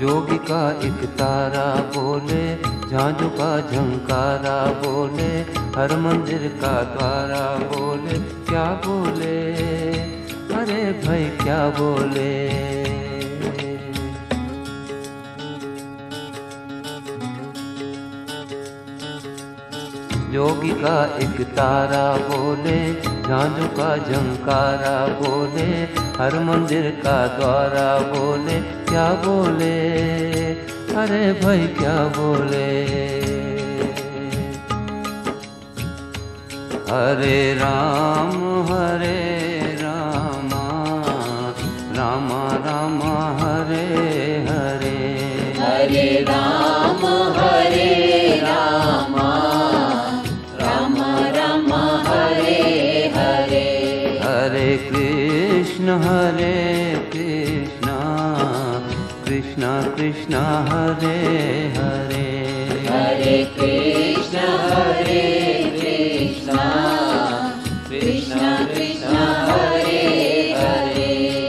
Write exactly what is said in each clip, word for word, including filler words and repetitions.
जोगी का एक तारा बोले, झांझू का झंकारा बोले, हर मंदिर का द्वारा बोले, क्या बोले, अरे भाई क्या बोले। जोगी का एक तारा बोले, झांझू का झंकारा बोले, हर मंदिर का द्वारा बोले, क्या बोले, अरे भाई क्या बोले। हरे राम हरे रामा, रामा रामा हरे हरे, हरे राम हरे रामा, राम राम हरे हरे। हरे कृष्ण हरे कृष्ण, कृष्ण कृष्ण हरे हरे, हरे कृष्ण हरे कृष्ण, कृष्ण कृष्ण हरे हरे।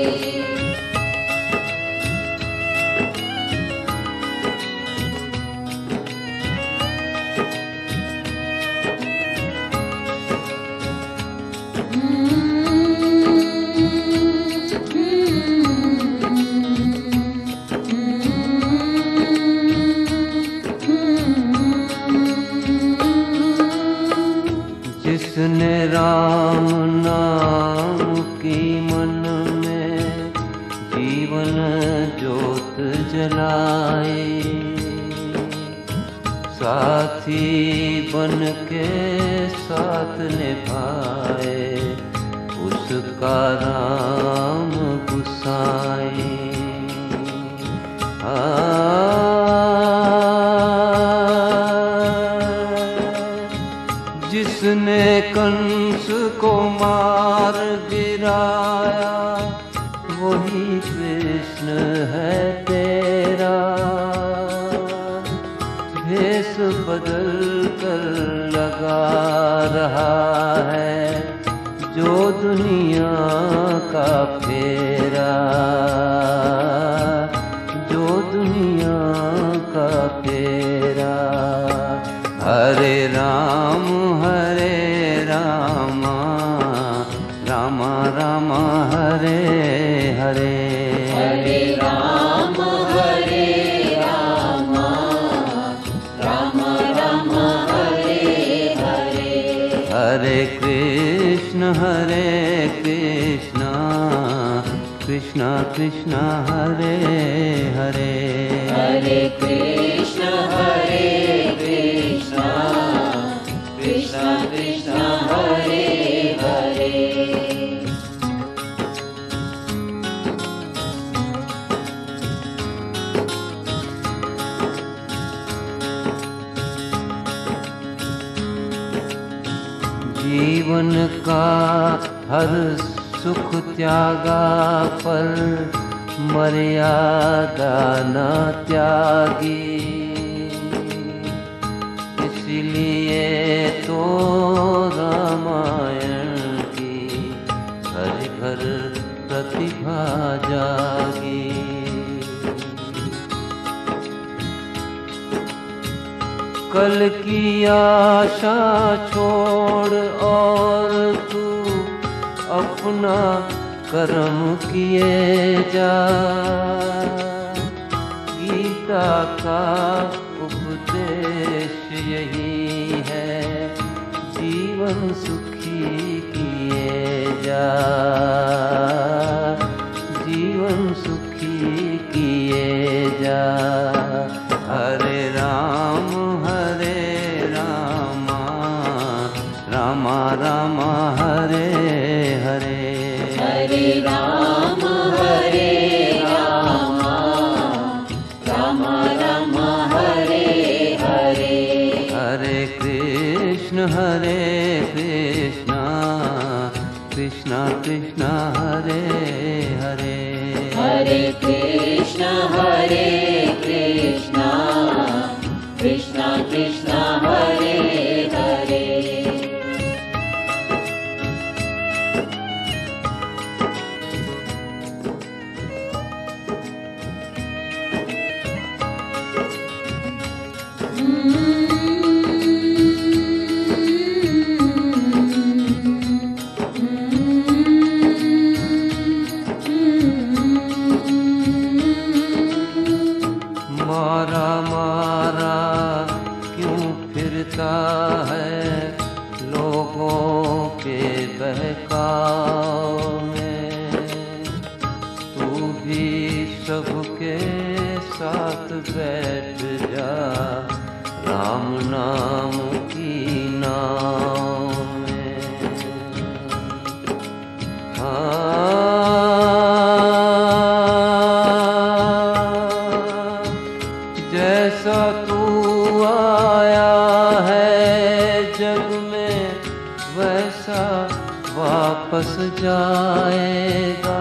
जिसने राम नाम की मन में जीवन ज्योत जलाई, साथी बन के साथ निभाए, उसका राम गुसाई। जिसने कंस को मार गिराया, वही कृष्ण है तेरा। भेष बदल कर लगा रहा है जो दुनिया का फेरा, जो दुनिया का फेरा। हरे राम हरे रामा, रामा रामा हरे हरे, हरे राम हरे रामा, राम राम हरे हरे। हरे कृष्ण हरे कृष्ण, कृष्ण कृष्ण हरे हरे, हरे कृष्ण हरे कृष्ण, कृष्ण कृष्ण हरे हरे। जीवन का हर सुख त्यागा पर मर्यादा न त्यागी, इसलिए तो रामायण की हर घर प्रतिभा जागी। कल की आशा छोड़ और तू अपना कर्म किए जा, गीता का उपदेश यही है, जीवन सुखी किए जा, जीवन सुखी किए जा। हरे राम हरे रामा, रामा रामा हरे हरे, हरे राम हरे रामा, राम राम हरे हरे। हरे कृष्ण हरे कृष्ण, कृष्ण कृष्ण हरे हरे, हरे कृष्ण हरे कृष्ण, कृष्ण कृष्ण हरे हरे। मारा मारा क्यों फिरता है लोगों के बहकाव में, तू भी सबके साथ बैठ जा राम नाम की नाव में। जैसा तू आया है जग में वैसा वापस जाएगा,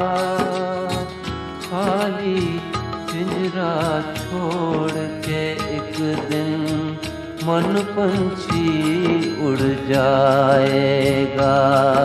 खाली पिंजरा छोड़ के एक दिन मन पंछी उड़ जाएगा,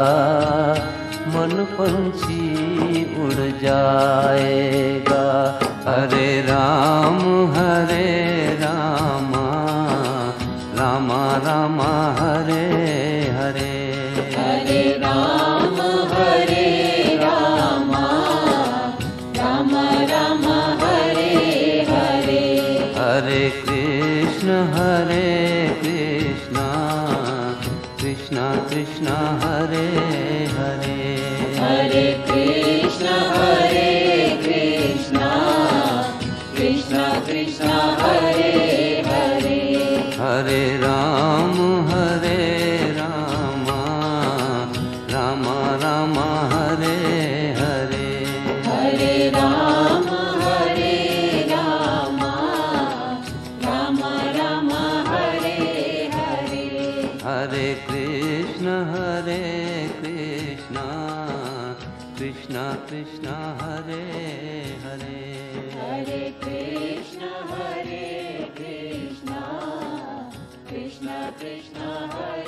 मन पंछी उड़ जाएगा। हरे राम हरे रामा रामा रामा हरे हरे, हरे राम हरे रामा राम राम हरे हरे, हरे कृष्ण हरे कृष्ण कृष्ण कृष्ण हरे हरे, हरे कृष्ण हरे कृष्ण कृष्ण कृष्ण हरे हरे, हरे राम हरे रामा रामा रामा हरे हरे, हरे राम हरे रामा राम राम हरे हरे, हरे कृष्ण हरे कृष्ण कृष्ण कृष्ण हरे हरे, हरे कृष्ण हरे कृष्ण कृष्ण कृष्ण हरे